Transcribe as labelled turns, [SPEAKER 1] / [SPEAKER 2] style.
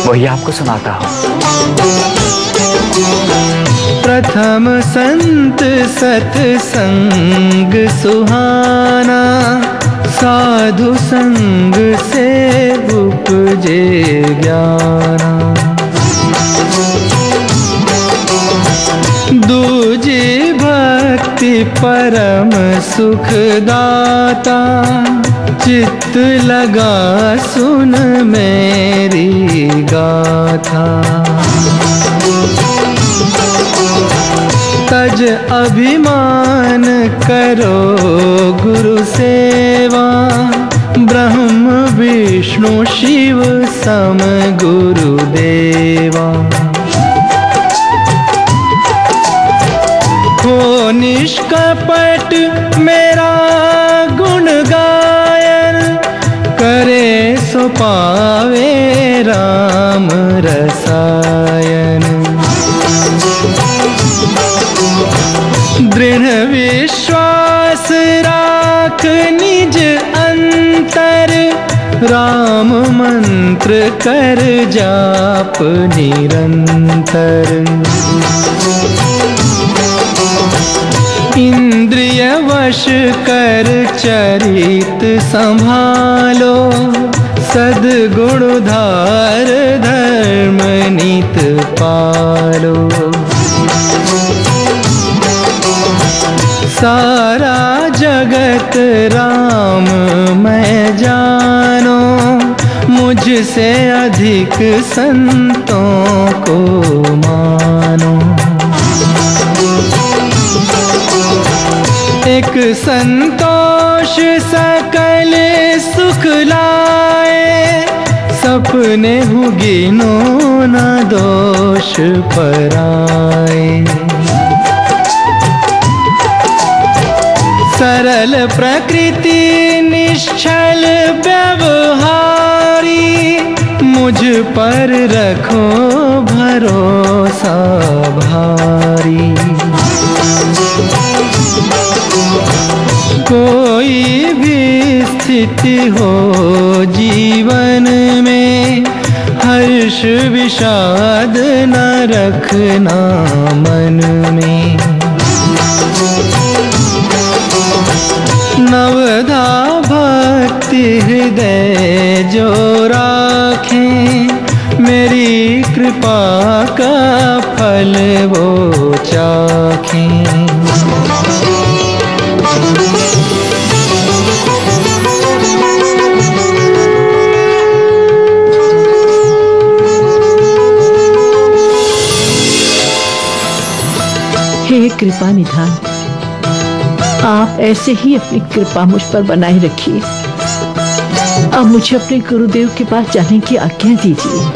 [SPEAKER 1] वही आपको सुनाता हूँ।
[SPEAKER 2] प्रथम संत सत्संग सुहाना, साधु संग से उपजे ज्ञाना। दूजी भक्ति परम सुखदाता, चित्त लगा सुन मेरी गाथा। तज अभिमान करो गुरु सेवा, ब्रह्म विष्णु शिव सम गुरुदेवा। हो निष्कपट मेरा गुण गायन, करे सो पावे राम रसायन। दृढ़ विश्वास राख निज अंतर, राम मंत्र कर जाप निरंतर। इंद्रिय वश कर चरित संभालो, सद्गुण धार धर्म नित पालो। सारा जगत राम मैं जानो, मुझसे अधिक संतों को मानो। एक संतोष सकल सुख लाए, सपने हूँ गिनो न दोष पराए। सरल प्रकृति निश्चल व्यवहारी, मुझ पर रखो भरोसा भारी। कोई भी स्थिति हो जीवन में, हर्ष विषाद न रखना मन में। नवधा भक्ति हृदय जो राखें, मेरी कृपा का फल वो चाखें।
[SPEAKER 3] हे कृपा निधान, आप ऐसे ही अपनी कृपा मुझ पर बनाए रखिए। अब मुझे अपने गुरुदेव के पास जाने की आज्ञा दीजिए।